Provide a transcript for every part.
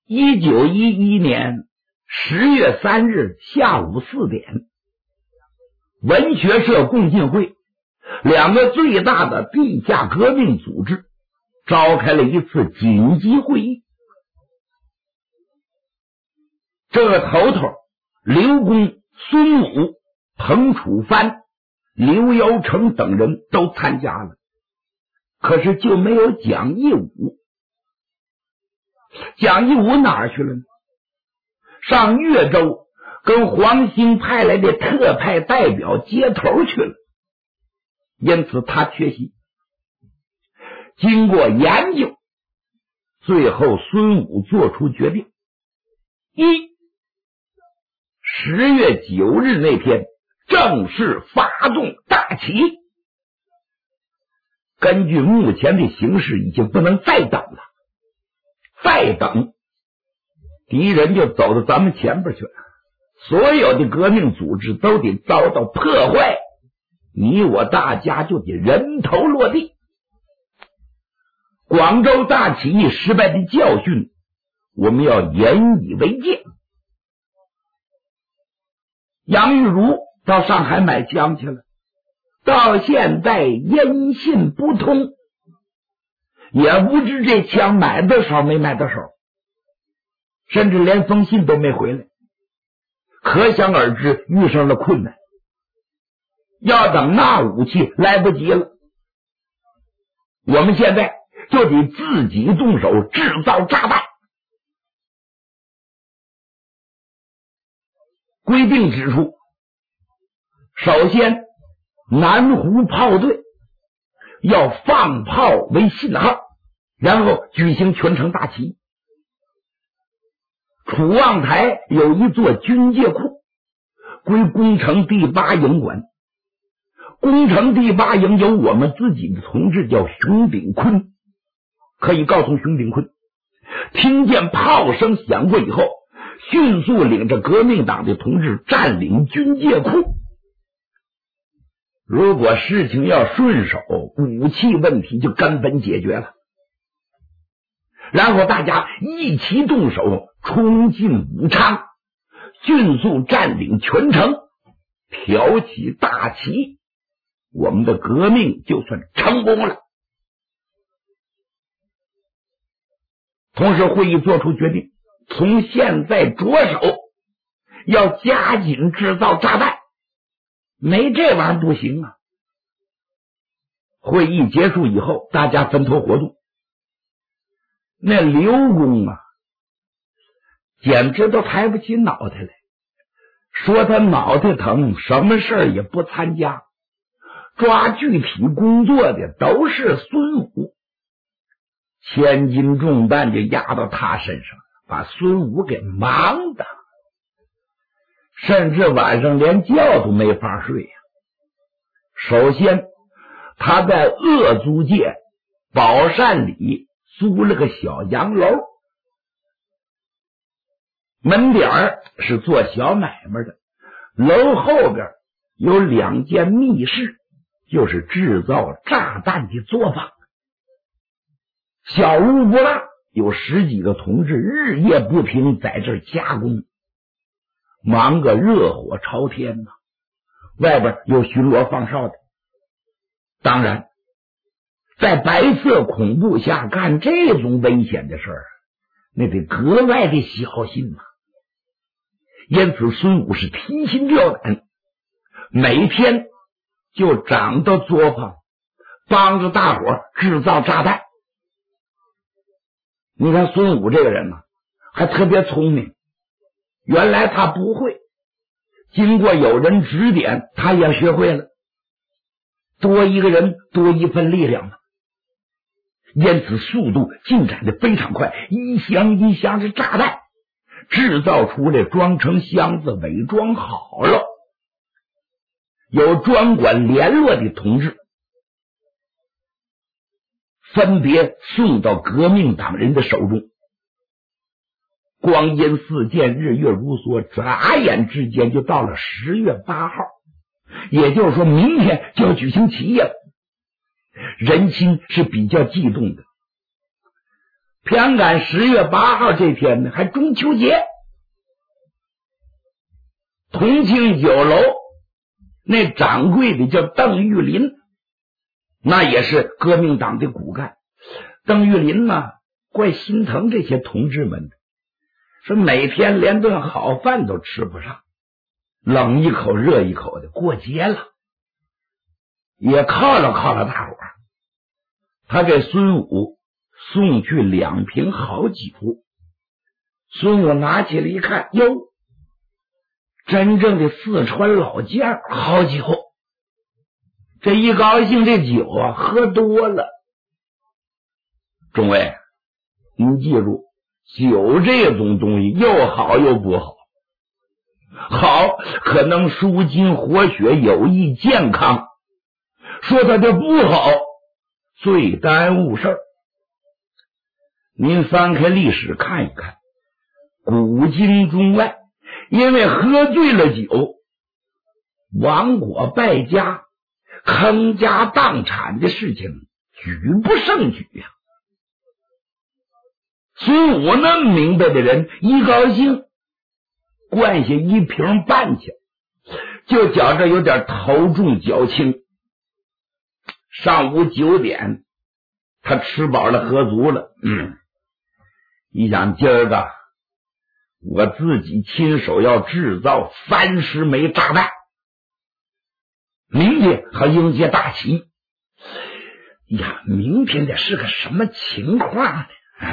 1911年10月3日下午4点，文学社共进会两个最大的地下革命组织召开了一次紧急会议。这个头头刘公、孙武、彭楚藩、刘尧成等人都参加了，可是就没有蒋义武。蒋义武哪儿去了呢？上越州跟黄兴派来的特派代表接头去了，因此他缺席。经过研究，最后孙武做出决定：一，10月9日那天正式发动大起义。根据目前的形势，已经不能再等了，再等敌人就走到咱们前边去了，所有的革命组织都得遭到破坏，你我大家就得人头落地。广州大起义失败的教训，我们要引以为戒。杨玉茹到上海买枪去了，到现在音信不通，也不知这枪买到手没买到手，甚至连封信都没回来，可想而知遇上了困难。要等那武器来不及了，我们现在就得自己动手制造炸弹。规定指出，首先南湖炮队要放炮为信号，然后举行全城大起义。楚望台有一座军械库，归工程第8营管。工程第8营有我们自己的同志叫熊秉坤，可以告诉熊秉坤，听见炮声响过以后，迅速领着革命党的同志占领军械库。如果事情要顺手，武器问题就根本解决了。然后大家一起动手冲进武昌，迅速占领全城，挑起大起义，我们的革命就算成功了。同时会议做出决定，从现在着手要加紧制造炸弹，没这玩意儿不行啊。会议结束以后，大家分头活动。那刘公啊，简直都抬不起脑袋来，说他脑袋疼，什么事儿也不参加，抓具体工作的都是孙武，千斤重担就压到他身上，把孙武给忙的，甚至晚上连觉都没法睡呀。首先他在鄂租界宝善里租了个小洋楼，门脸是做小买卖的，楼后边有2间密室，就是制造炸弹的作坊。小屋不大，有10几个同志日夜不停在这儿加工，忙个热火朝天呐。外边有巡逻放哨的。当然在白色恐怖下干这种危险的事儿，那得格外的小心呐。因此孙武是提心吊胆，每天就长到作坊，帮着大伙制造炸弹。你看孙武这个人呢，还特别聪明，原来他不会，经过有人指点，他也学会了，多一个人多一份力量嘛。因此速度进展的非常快，一箱一箱的炸弹制造出来，装成箱子，伪装好了，有专管联络的同志分别送到革命党人的手中。光阴似箭，日月如梭，眨眼之间就到了10月8号，也就是说明天就要举行起义了。人心是比较激动的， 偏赶10月8号这天呢，还中秋节。同庆酒楼那掌柜的叫邓玉林，那也是革命党的骨干。邓玉林呢，怪心疼这些同志们的，说每天连顿好饭都吃不上，冷一口热一口的，过节了，也犒劳大伙儿。他给孙武送去2瓶好酒，孙武拿起来一看，哟，真正的四川老窖好酒。这一高兴，这酒啊喝多了。众位，你记住，酒这种东西又好又不好。好可能舒筋活血，有益健康，说它的不好最耽误事儿。您翻开历史看一看，古今中外，因为喝醉了酒，亡国败家、坑家荡产的事情举不胜举呀。孙武那么明白的人，一高兴灌下1瓶半去，就觉着有点头重脚轻。上午9点，他吃饱了喝足了，一想今儿个我自己亲手要制造30枚炸弹，明天还迎接大旗。呀，明天得是个什么情况呢？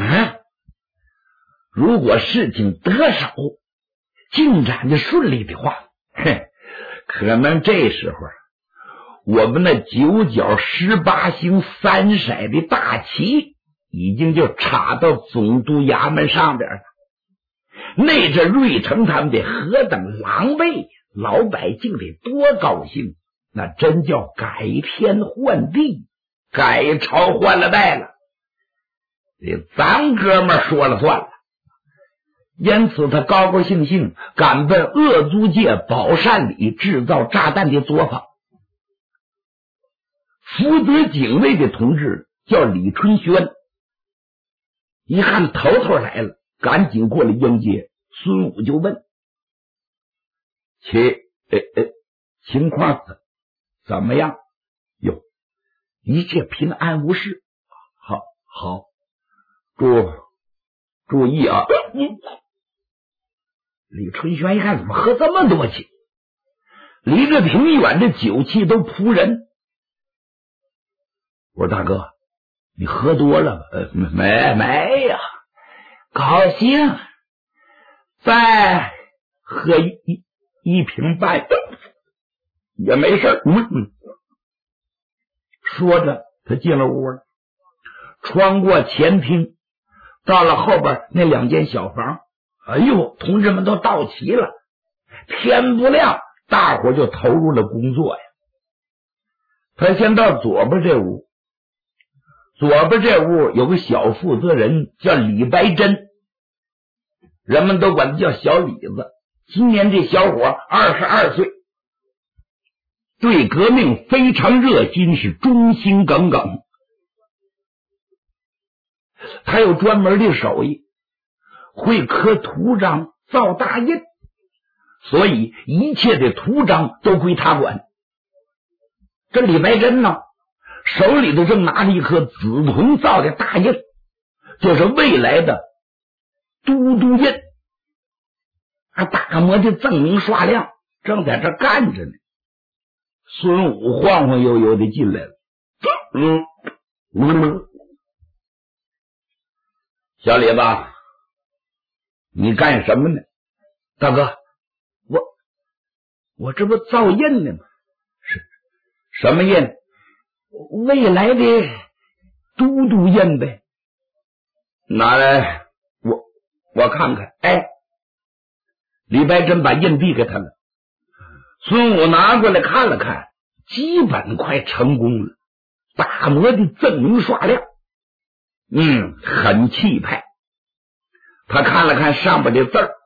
如果事情得手，进展的顺利的话，可能这时候我们那9角18星3色的大旗已经就插到总督衙门上边了。那这瑞成他们得何等狼狈，老百姓得多高兴，那真叫改天换地，改朝换了代了。咱哥们说了算了。因此他高高兴兴赶奔鄂租界宝善里制造炸弹的作坊。负责警卫的同志叫李春轩，一看头来了，赶紧过来迎接。孙武就问：情况怎么样？哟，一切平安无事。好，注意啊！李春轩一看，怎么喝这么多酒？离着挺远的酒气都扑人。我说大哥，你喝多了吧？没呀，高兴，再喝一瓶半也没事。说着他进了屋了，穿过前厅，到了后边那2间小房。哎呦，同志们都到齐了，天不亮，大伙就投入了工作呀。他先到左边这屋，有个小负责人叫李白珍，人们都管他叫小李子。今年这小伙22岁，对革命非常热心，是忠心耿耿。他有专门的手艺，会刻图章、造大印，所以一切的图章都归他管。这李白珍呢，手里头正拿着一颗紫铜造的大印，就是未来的都督印，大模的锃明刷亮，正在这干着呢。孙武晃晃悠悠的进来了，小李子，你干什么呢？大哥，我这不造印呢吗？什么印？未来的都督印呗。拿来，我看看。李白珍把印递给他了。孙武拿过来看了看，基本快成功了，大模的锃明刷亮，很气派。他看了看上边的字儿：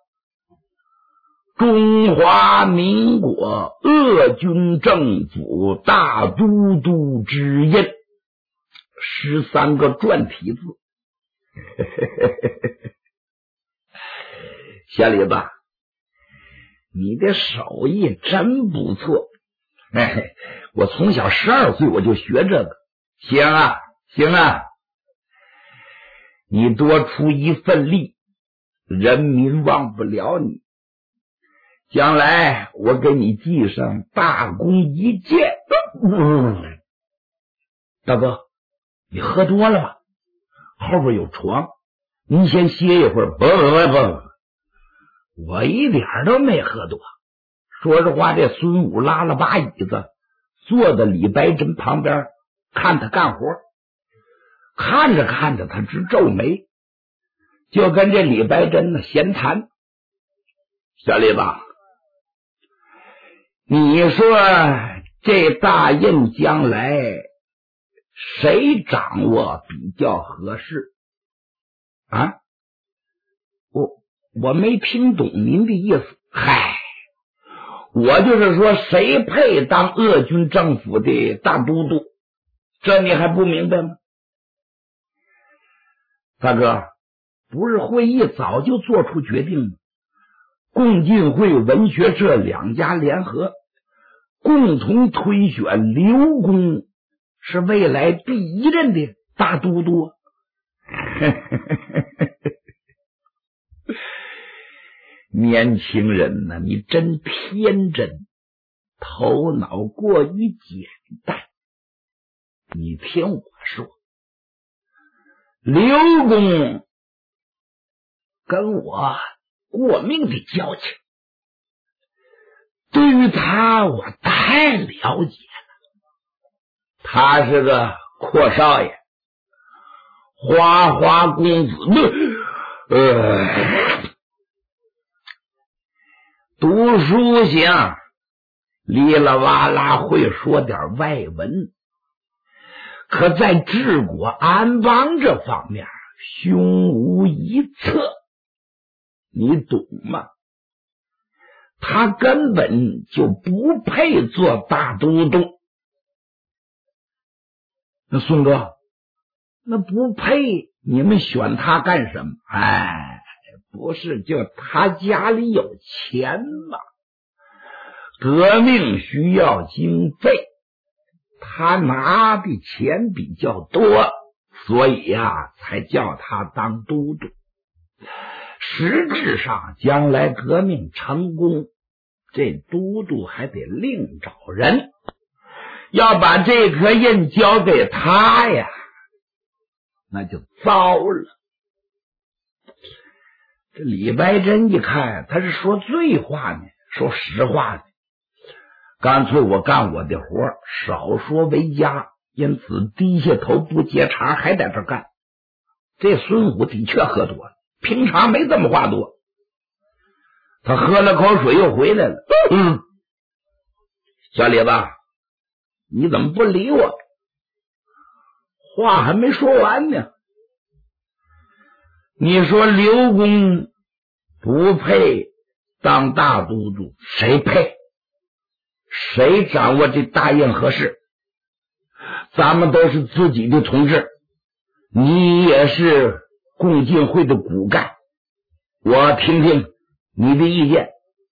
中华民国鄂军政府大都督之印，13个篆体字。 小李子，你的手艺真不错。我从小12岁我就学这个。行啊，行啊，你多出一份力，人民忘不了你。将来我给你记上大功一件。大哥，你喝多了吧？后边有床，您先歇一会儿。不，我一点都没喝多。说实话，这孙武拉了把椅子，坐在李白珍旁边，看他干活。看着看着，他直皱眉，就跟这李白珍呢闲谈。小李子，你说这大印将来谁掌握比较合适啊？我没听懂您的意思。嗨，我就是说谁配当鄂军政府的大都督，这你还不明白吗？大哥，不是会议早就做出决定吗？共进会、文学社两家联合，共同推选刘公是未来第一任的大都督。年轻人呢，你真天真，头脑过于简单。你听我说，刘公跟我过命的交情，对于他我太了解了。他是个阔少爷，花花公子，读书行，哩啦哇啦会说点外文，可在治国安邦这方面胸无一策，你懂吗？他根本就不配做大都督。那宋哥，那不配，你们选他干什么？不是就他家里有钱吗？革命需要经费，他拿的钱比较多，所以才叫他当都督。实质上将来革命成功，这都督还得另找人，要把这颗印交给他呀，那就糟了。这李白珍一看他是说醉话呢，说实话呢，干脆我干我的活，少说为佳，因此低下头不接茬，还在这干。这孙武的确喝多了，平常没这么话多。他喝了口水又回来了。小李子，你怎么不理我？话还没说完呢。你说刘公不配当大都督，谁配？谁掌握这大印合适？咱们都是自己的同志，你也是共进会的骨干，我听听你的意见。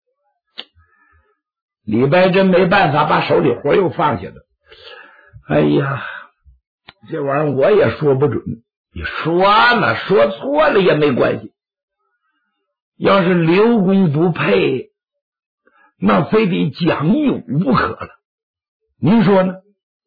李白珍没办法，把手里活又放下了。哎呀，这玩意儿我也说不准，你说呢，说错了也没关系。要是刘公不配，那非得蒋义武不可了，您说呢？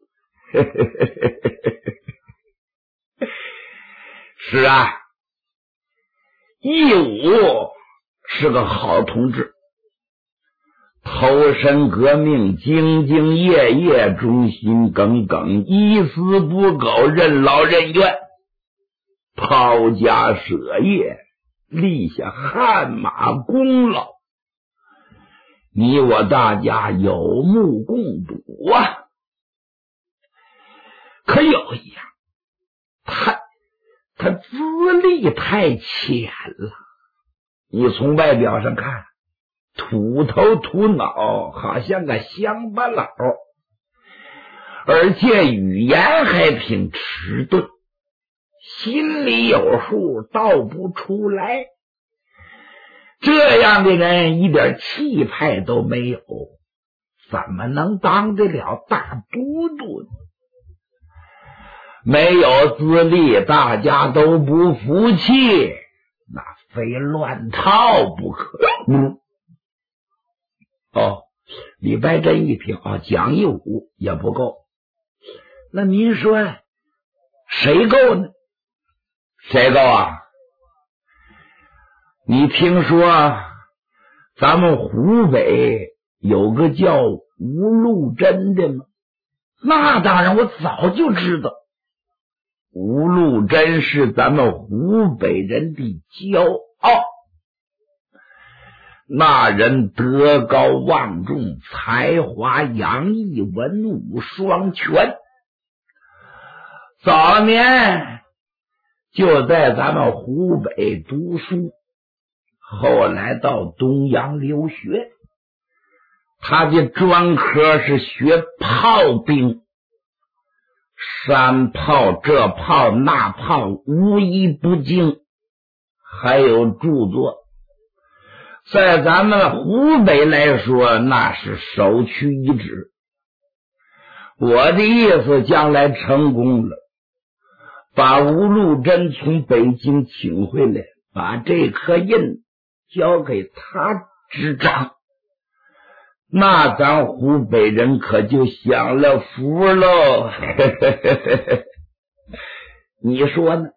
是啊，义武是个好同志，投身革命，兢兢业业，忠心耿耿，一丝不苟，任劳任怨，抛家舍业，立下汗马功劳，你我大家有目共睹啊。可有一样，他资历太浅了，你从外表上看土头土脑，好像个乡巴佬，而且语言还挺迟钝， 心里有数，道不出来。这样的人一点气派都没有，怎么能当得了大都督呢？没有资历，大家都不服气，那非乱套不可。李白珍一听讲义武也不够，那您说谁够呢？谁够啊？你听说咱们湖北有个叫吴禄贞的吗？那当然，我早就知道。吴禄贞是咱们湖北人的骄傲，那人德高望重，才华洋溢，文武双全。早年就在咱们湖北读书，后来到东洋留学。他的专科是学炮兵，山炮这炮那炮无一不精，还有著作在咱们湖北来说那是首屈一指。我的意思，将来成功了，把吴禄贞从北京请回来，把这颗印交给他执掌，那咱湖北人可就享了福喽。你说呢？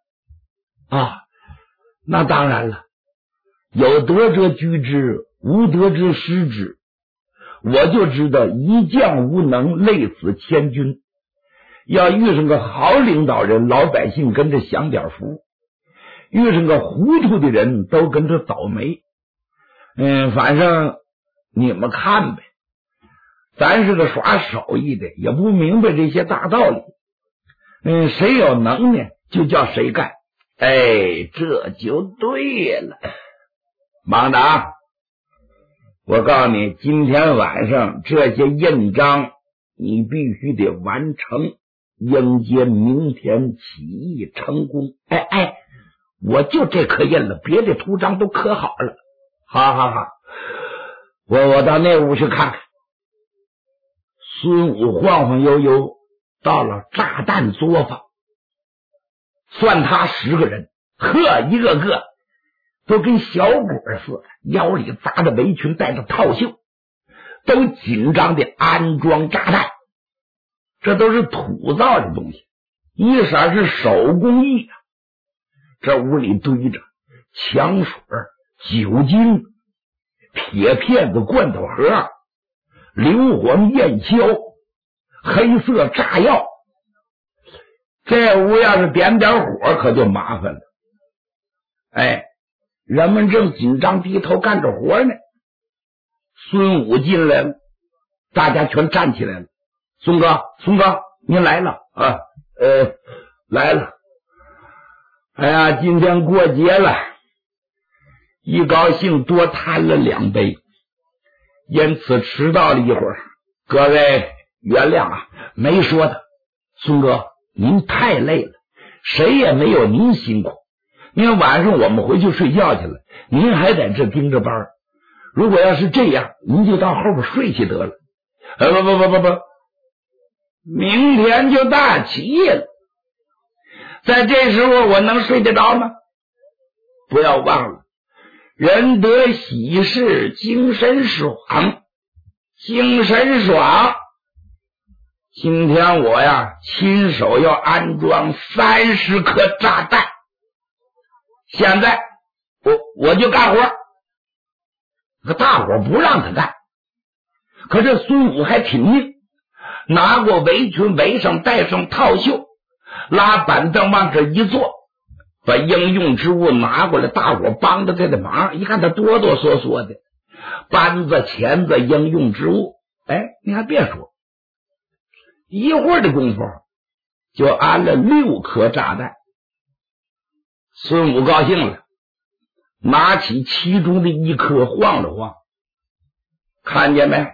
那当然了，有德者居之，无德者失之。我就知道一将无能，累死千军。要遇上个好领导人，老百姓跟着享点福；遇上个糊涂的人，都跟着倒霉。反正你们看呗，咱是个耍手艺的，也不明白这些大道理。谁有能耐就叫谁干，这就对了。忙长，我告诉你，今天晚上这些印章你必须得完成，迎接明天起义成功。我就这刻印了，别的图章都刻好了。好，我到那屋去看看。孙武晃晃悠悠到了炸弹作坊，算他10个人，一个个都跟小鬼似的，腰里扎着围裙，戴着套袖，都紧张的安装炸弹。这都是土造的东西，一色是手工艺啊。这屋里堆着强水、酒精、铁片子、罐头盒、硫磺、焰硝、黑色炸药。这屋要是点点火可就麻烦了。人们正紧张低头干着活呢，孙武进来了，大家全站起来了。孙哥，您来了啊？来了。今天过节了，一高兴多贪了2杯，因此迟到了一会儿，各位原谅啊，没说的。孙哥，您太累了，谁也没有您辛苦。您晚上我们回去睡觉去了，您还在这盯着班。如果要是这样，您就到后边睡去得了。不，明天就大起义了，在这时候我能睡得着吗？不要忘了，人得喜事精神爽，精神爽。今天我亲手要安装30颗炸弹，现在我就干活。可大伙不让他干，可这孙武还挺硬，拿过围裙围上，戴上套袖，拉板凳往这一坐，把应用之物拿过来，大伙帮着他的忙。一看他哆哆嗦嗦的，扳子、钳子、应用之物，你还别说，一会儿的功夫就安了6颗炸弹。孙武高兴了，拿起其中的1颗晃了晃，看见没？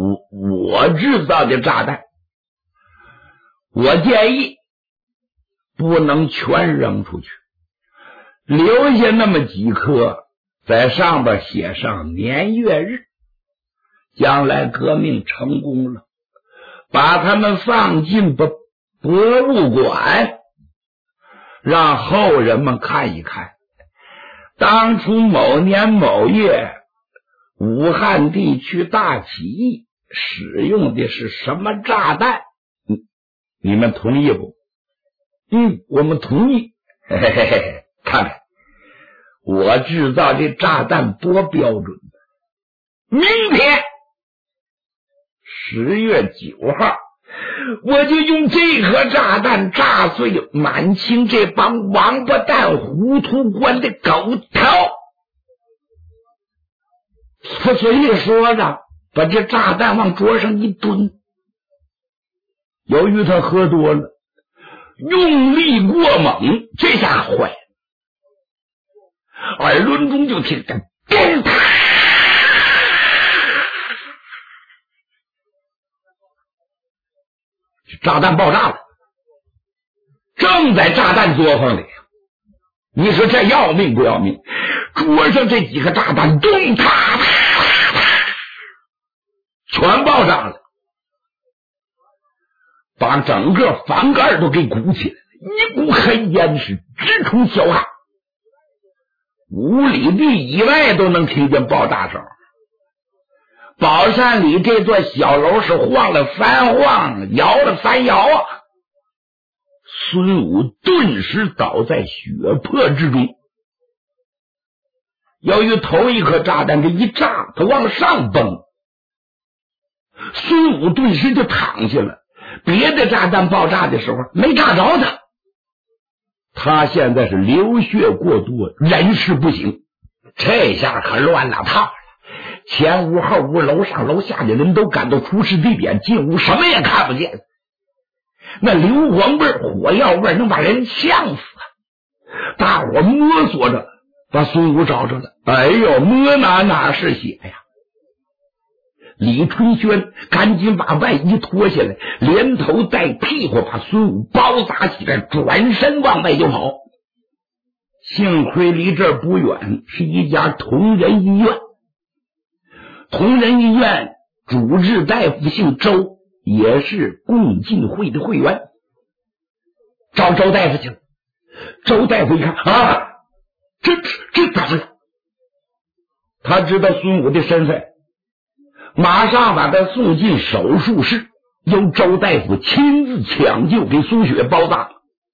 我制造的炸弹，我建议不能全扔出去，留下那么几颗，在上边写上年月日，将来革命成功了，把他们放进博物馆，让后人们看一看，当初某年某月武汉地区大起义使用的是什么炸弹？你们同意不？我们同意。嘿嘿嘿嘿，看看我制造这炸弹多标准！明天10月9号，我就用这颗炸弹炸碎满清这帮王八蛋糊涂官的狗头。他嘴里说着，把这炸弹往桌上一蹲。由于他喝多了，用力过猛，这下坏了，耳轮中就听见咚啪，炸弹爆炸了，正在炸弹作坊里。你说这要命不要命？桌上这几个炸弹咚啪啪啪啪全爆炸了，把整个房盖都给鼓起来了，一股黑烟是直冲霄汉，5里地以外都能听见爆炸声。宝山里这座小楼是晃了翻晃，摇了翻摇啊！孙武顿时倒在血泊之中。由于头一颗炸弹这一炸，他往上蹦，孙武顿时就躺下了。别的炸弹爆炸的时候没炸着他，他现在是流血过多，人事不省。这下可乱了套了，前屋后屋楼上楼下的人都赶到出事地点，进屋什么也看不见，那硫磺味火药味能把人呛死。大伙摸索着把孙武找着了，哎呦，摸哪是血呀！李春轩赶紧把外衣脱下来，连头带屁股把孙武包扎起来，转身往外就跑。幸亏离这儿不远是一家同仁医院，同仁医院主治大夫姓周，也是共进会的会员。找周大夫去了。周大夫一看啊，这咋了？他知道孙武的身份，马上把他送进手术室，由周大夫亲自抢救，给苏雪包扎。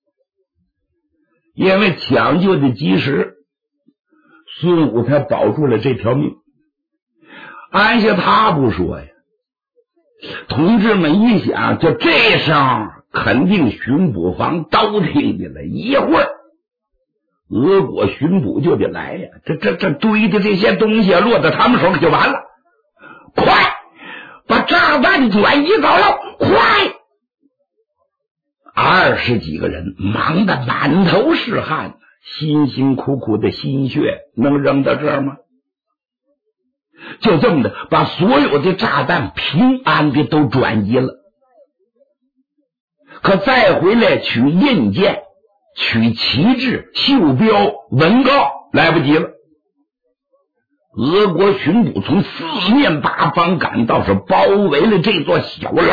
因为抢救的及时，孙武才保住了这条命。按下他不说呀，同志们一想，就这声肯定巡捕房都听见了，一会儿俄国巡捕就得来呀，这堆的这些东西落到他们手里就完了。快把炸弹转移走了，快！20几个人忙得满头是汗，辛辛苦苦的心血能扔到这儿吗？就这么的把所有的炸弹平安的都转移了。可再回来取印件、取旗帜、袖标、文告来不及了。俄国巡捕从4面8方赶到，是包围了这座小楼。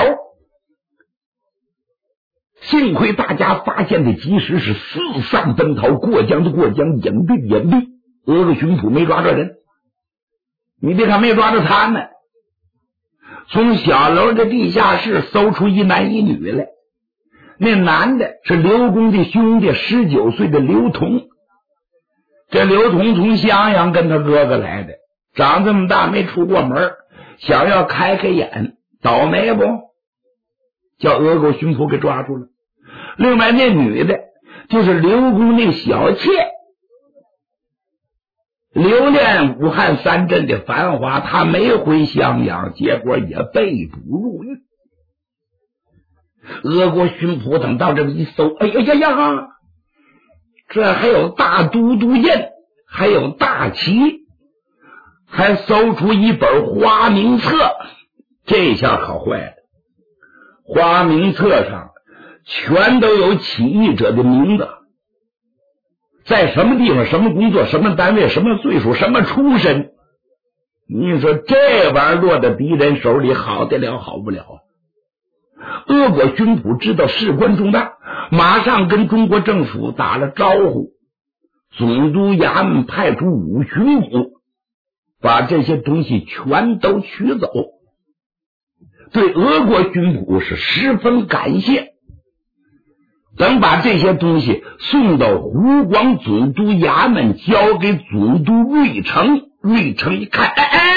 幸亏大家发现的及时，是四散奔逃，过江的过江，隐蔽的隐蔽。俄国巡捕没抓着人，你别看没抓着他们，从小楼的地下室搜出一男一女来。那男的是刘公的兄弟，19岁的刘同。这刘同从襄阳跟他哥哥来的，长这么大没出过门，想要开眼，倒霉不？叫俄国巡捕给抓住了。另外那女的就是刘公那小妾，留恋武汉3镇的繁华，她没回襄阳，结果也被捕入狱。俄国巡捕等到这么一搜，哎呀呀，这还有大都督印，还有大旗，还搜出一本花名册。这下可坏了，花名册上全都有起义者的名字，在什么地方、什么工作、什么单位、什么岁数、什么出身。你说这玩意儿落到敌人手里，好得了好不了。俄国军部知道事关重大，马上跟中国政府打了招呼，总督衙门派出五巡捕，把这些东西全都取走，对俄国军部是十分感谢。等把这些东西送到湖广总督衙门，交给总督瑞成。瑞成一看，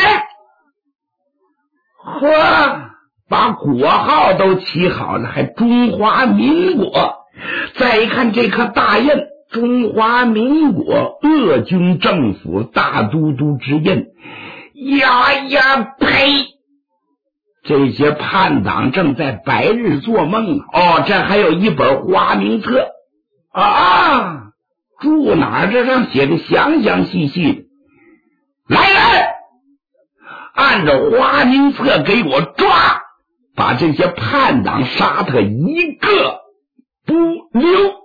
呵，把国号都起好了，还中华民国。再一看这颗大印，中华民国俄军政府大都督之印。呀呀呸！这些叛党正在白日做梦。这还有一本花名册啊，住哪儿？这上写的详详细细的。来人，按照花名册给我抓，把这些叛党杀他一个不留。